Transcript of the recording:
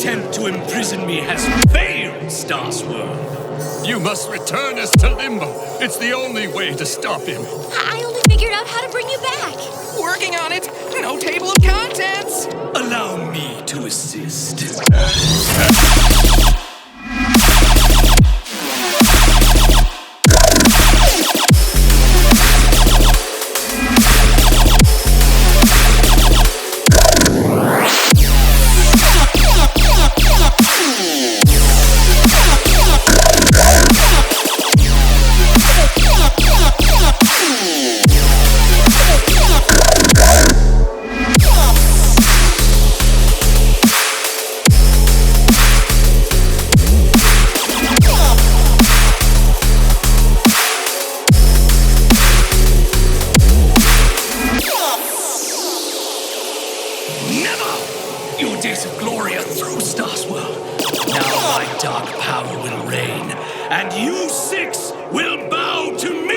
attempt to imprison me has failed, Starsworld. You must return us to Limbo. It's the only way to stop him. I only figured out how to bring you back. Working on it. No table of contents. Allow me to assist. Your days of glory are through, Starsworld. Now my dark power will reign, and you six will bow to me!